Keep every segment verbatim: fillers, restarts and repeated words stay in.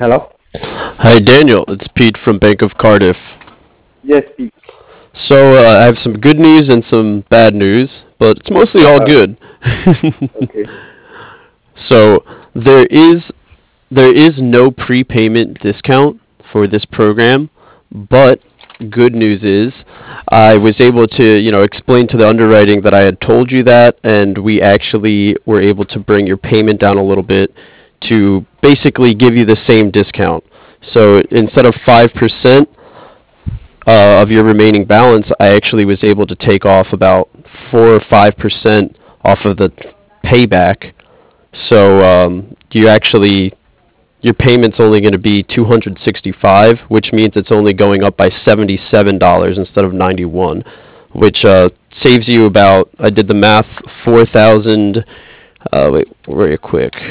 Hello? Hi Daniel, it's Pete from Bank of Cardiff. Yes, Pete. So uh, I have some good news and some bad news, but it's mostly all Uh, good. okay. So there is there is no prepayment discount for this program, but good news is I was able to, you know, explain to the underwriting that I had told you that, and we actually were able to bring your payment down a little bit to basically give you the same discount. So instead of five percent uh, of your remaining balance, I actually was able to take off about four or five percent off of the payback. So um, you actually your payment's only going to be two hundred sixty-five, which means it's only going up by seventy-seven dollars instead of ninety-one, which uh, saves you about, I did the math, four thousand. Uh, wait, very quick.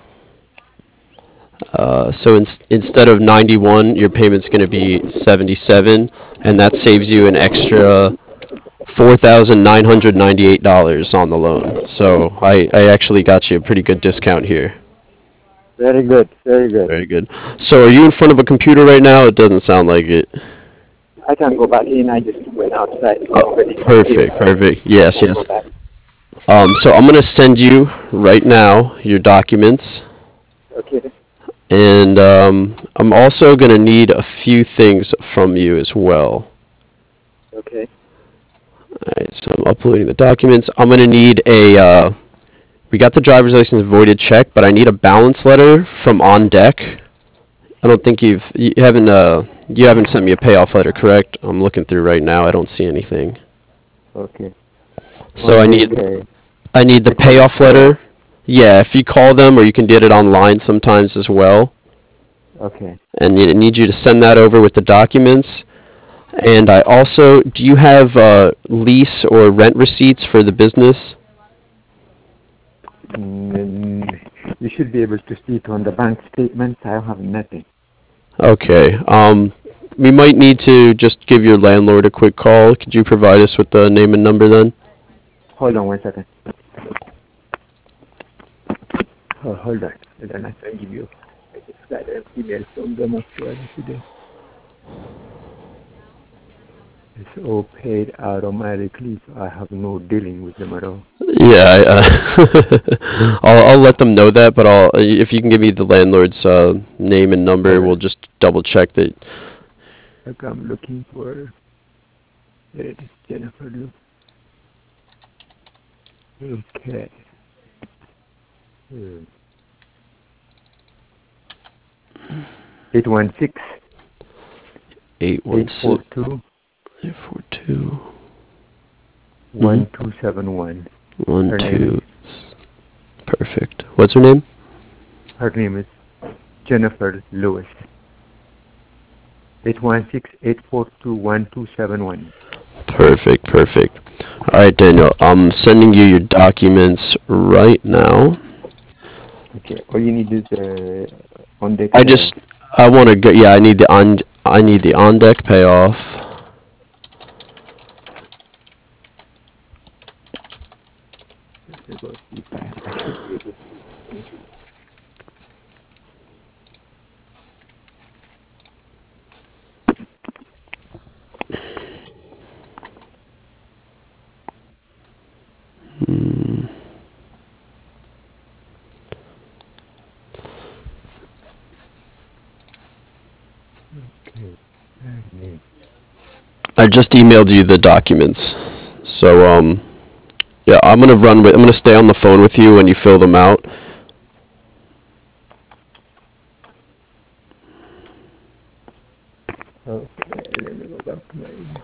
Uh, so in, instead of ninety-one, your payment's going to be seventy-seven, and that saves you an extra four thousand nine hundred ninety-eight dollars on the loan. So I, I actually got you a pretty good discount here. Very good. Very good. Very good. So are you in front of a computer right now? It doesn't sound like it. I can go back in. I just went outside. Oh, Nobody can hear. perfect, perfect. Yes, Can go yes. back. Um, so I'm going to send you right now your documents, Okay. and um, I'm also going to need a few things from you as well. Okay. Alright, so I'm uploading the documents. I'm going to need a, uh, we got the driver's license voided check, but I need a balance letter from On Deck. I don't think you've, you haven't, uh, you haven't sent me a payoff letter, correct? I'm looking through right now. I don't see anything. Okay. So On I the need, okay. I need the Request payoff payoff. letter. Yeah, if you call them, or you can get it online sometimes as well. Okay. And I need you to send that over with the documents. And I also, do you have uh, lease or rent receipts for the business? Mm, you should be able to see it on the bank statements. I have nothing. Okay. Um, we might need to just give your landlord a quick call. Could you provide us with the name and number then? Hold on one second. Oh, hold on. Hold on. I can give you. I just got an email from them actually today. It's all paid automatically, so I have no dealing with them at all. Yeah, I, uh, I'll I'll let them know that, but I'll if you can give me the landlord's uh, name and number, Hold we'll on. just double check that. Like I'm looking for. There it is, Jennifer Lou. Okay. Hmm. eight one six, Eight one eight four six two, eight four two one two seven one. one Her name is two. Perfect. What's her name? her name is Jennifer Lewis. eight one six, eight four two, one two seven one. Perfect, perfect. All right, Daniel, I'm sending you your documents right now. Okay. All you need is uh, on deck I payoff. just I want to get, yeah, I need the on I need the on deck payoff. Let me go see if I, I should be able to finish it. Hmm. Okay. Her name. I just emailed you the documents. So um yeah, I'm going to run with I'm going to stay on the phone with you when you fill them out. Okay. Let me go back to my email.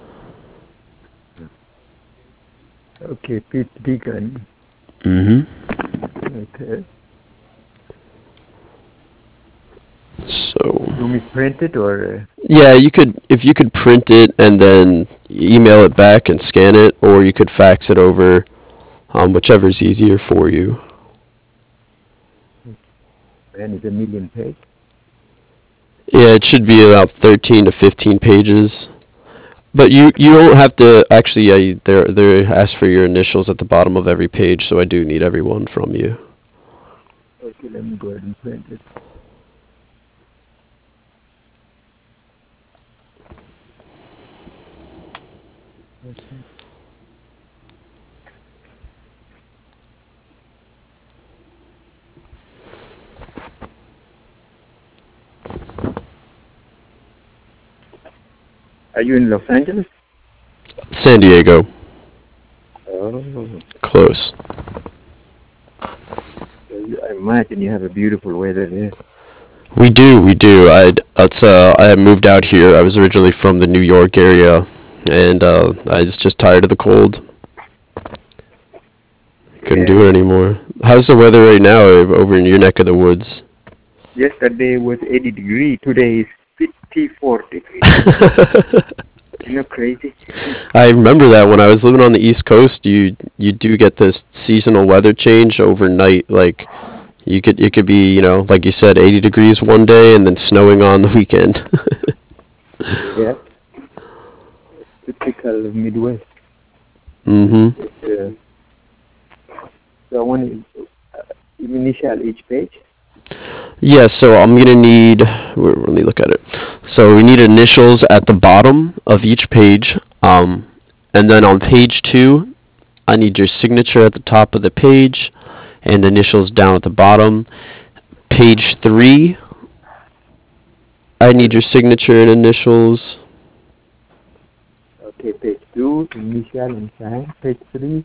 Okay. Pete Deacon. Mhm. Okay. So You want me to print it or? Uh, yeah, you could if you could print it and then email it back and scan it, or you could fax it over, um, whichever's easier for you. and it's a million page. Yeah, it should be about thirteen to fifteen pages. But you you don't have to actually. Yeah, you, they're they ask for your initials at the bottom of every page, so I do need everyone from you. Okay. Let me go ahead and print it. Okay. Are you in Los Angeles? San Diego. Oh, Close. so you- I imagine you have a beautiful weather there. We do, we do. I that's uh I moved out here. I was originally from the New York area, and uh, I was just tired of the cold. Couldn't do Yeah. it anymore. How's the weather right now uh, over in your neck of the woods? Yesterday was eighty degree. Today is fifty-four degree. You know, crazy. I remember that when I was living on the East Coast, you you do get this seasonal weather change overnight. Like you could it could be, you know, like you said, eighty degrees one day and then snowing on the weekend. Yeah. Typical of Midwest. Mhm. It's, uh, so I want to uh, initial each page. Yeah, so I'm gonna need. where- Let me look at it. So we need initials at the bottom of each page, um, and then on page two, I need your signature at the top of the page, and initials down at the bottom. Page three, I need your signature and initials. Okay, page two, initial and sign. Page three,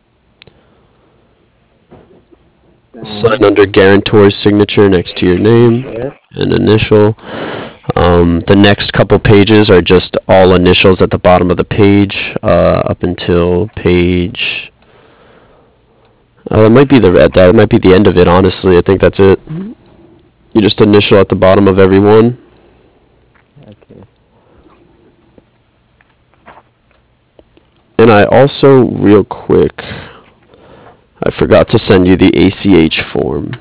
Sign sign. under guarantor's signature next to your name Yes. and initial. Um, the next couple pages are just all initials at the bottom of the page, uh, up until page. Uh, it might be the at that. It might be the end of it. Honestly, I think that's it. You just initial at the bottom of every one. Okay. And I also, real quick, I forgot to send you the A C H form.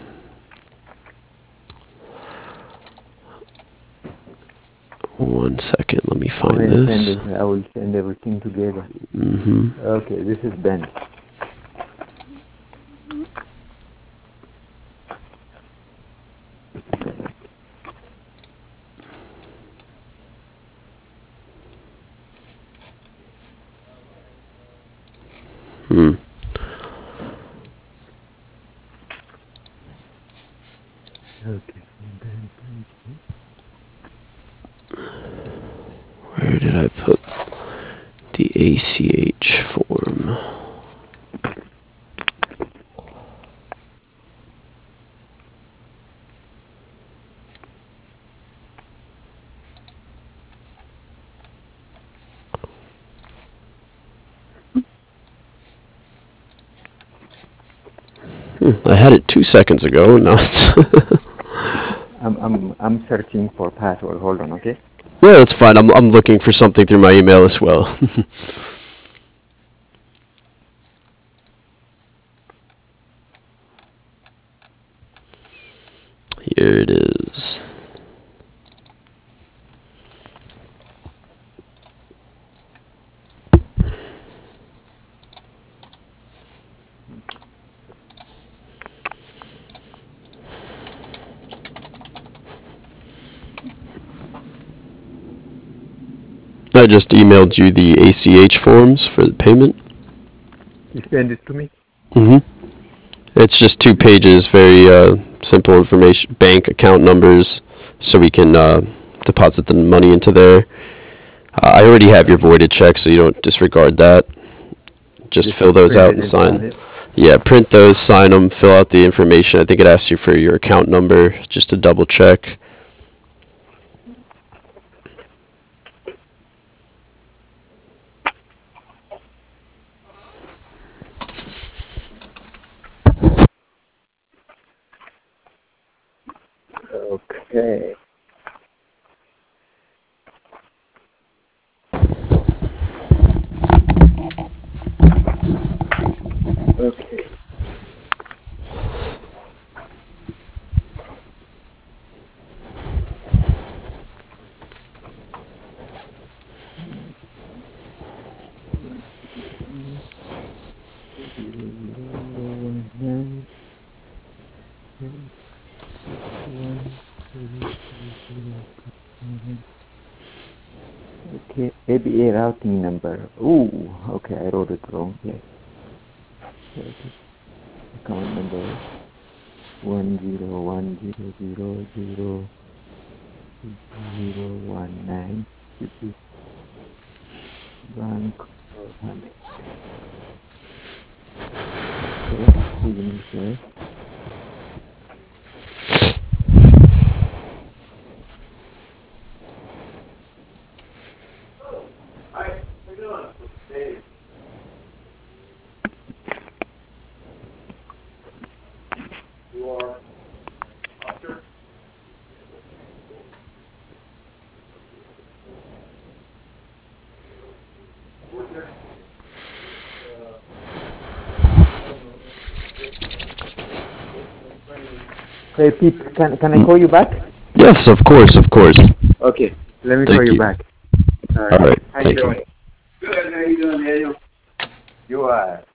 One second, let me Go find ahead, send this. it. I will send everything together. hmm Okay, this is Ben. Hmm. Okay, Ben. Where did I put the A C H form? Hmm. I had it two seconds ago. Now it's. I'm I'm I'm searching for password. Hold on, okay? Yeah, that's fine. I'm I'm looking for something through my email as well. Here it is. I just emailed you the A C H forms for the payment. You send it to me. hmm It's just two pages, very uh, simple information, bank account numbers, so we can uh, deposit the money into there. Uh, I already have your voided check, so you don't disregard that. Just Just fill those print out it and and sign sign. it. Yeah, print those, sign them, fill out the information. I think it asks you for your account number, just to double check. Okay. Okay. Okay, A B A routing number. Ooh, okay, I wrote it wrong. Yes. Okay. Account number one zero one zero zero zero zero one nine. This is Bank of Hamed. Okay, signature. Hey Pete, can can I call you back? Yes, of course, of course. Okay, let me Thank call you, you. back. All All right. right. How you Thank you. doing? Good. How you doing, Daniel? You are.